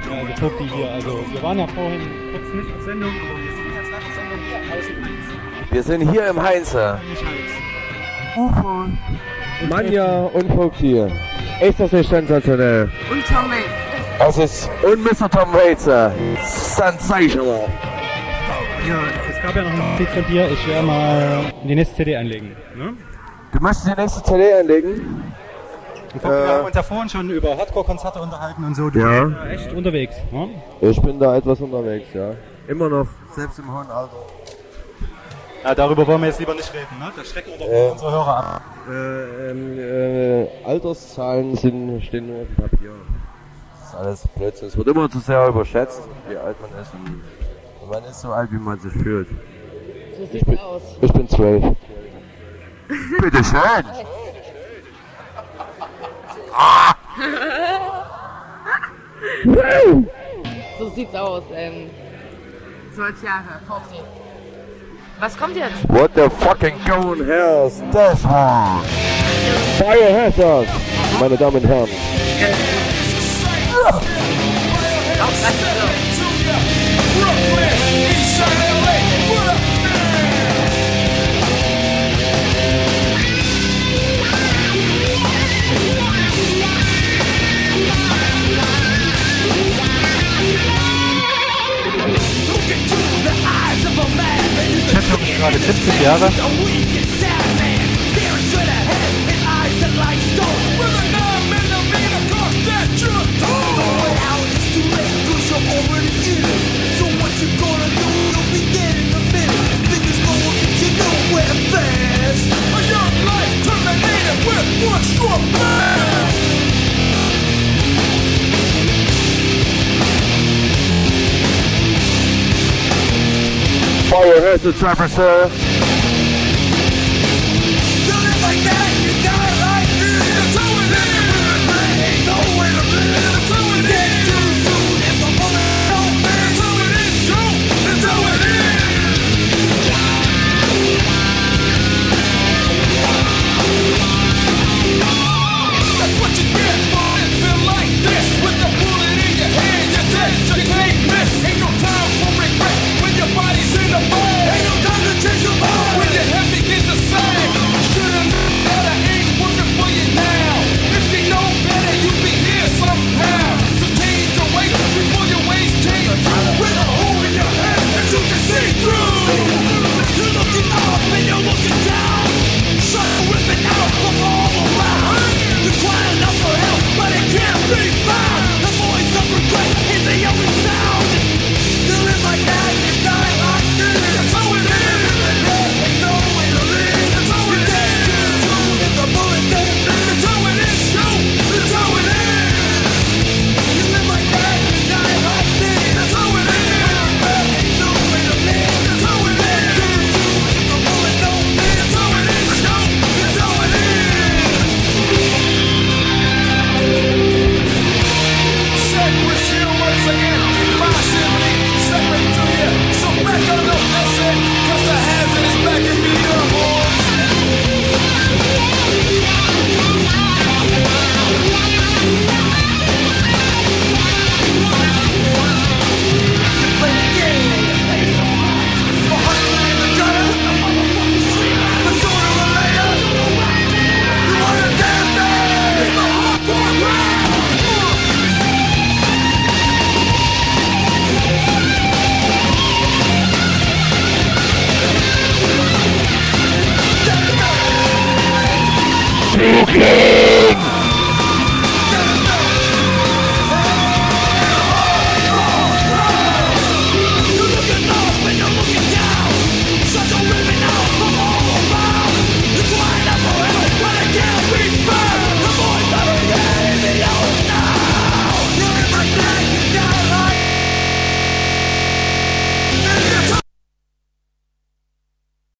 Also Vogti hier, also wir waren ja vorhin kurz nicht auf Sendung, aber wir sind jetzt nach der Sendung hier, Heinz. Wir sind hier im Heinze. UFO. Manja und Vogti. Ist das nicht sensationell? Und Tom Waits. Das ist und Mr. Tom Waits. Sensational. Ja, es gab ja noch ein Tipp von dir, ich werde mal die nächste CD einlegen. Ne? Du möchtest die nächste CD einlegen? Wir haben uns ja vorhin schon über Hardcore-Konzerte unterhalten und so. Du Ja. bist echt unterwegs. Ne? Ich bin da etwas unterwegs, ja. Immer noch, selbst im hohen Alter. Ja, darüber wollen wir jetzt lieber nicht reden, ne? Da schrecken wir doch unsere Hörer ab. Alterszahlen stehen nur auf dem Papier. Das ist alles Blödsinn. Es wird immer zu sehr überschätzt, wie alt man ist. Und man ist so alt, wie man sich fühlt. So sieht's aus. Ich bin 12. Bitte schön. So sieht's aus. 12 Jahre. Was kommt jetzt? What the fucking going hell is this one? Biohazard, meine Damen und Herren. Schätzung gerade 70 Jahre. Biohazard Trapper, sir. Okay.